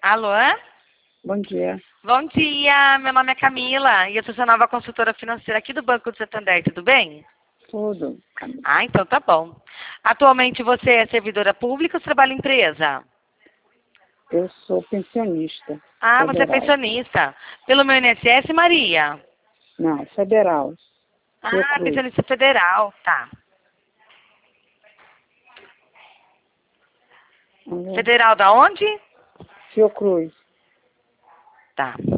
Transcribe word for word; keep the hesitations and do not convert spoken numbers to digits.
Alô? Bom dia. Bom dia, meu nome é Camila e eu sou sua nova consultora financeira aqui do Banco do Santander, tudo bem? Tudo, Camila. Ah, então tá bom. Atualmente você é servidora pública ou trabalha em empresa? Eu sou pensionista Ah, você é federal. pensionista. Pelo meu I N S S, Maria? Não, federal. Ah, Fiocruz. pensionista federal, tá. Uhum. Federal da onde? Fiocruz. Tá.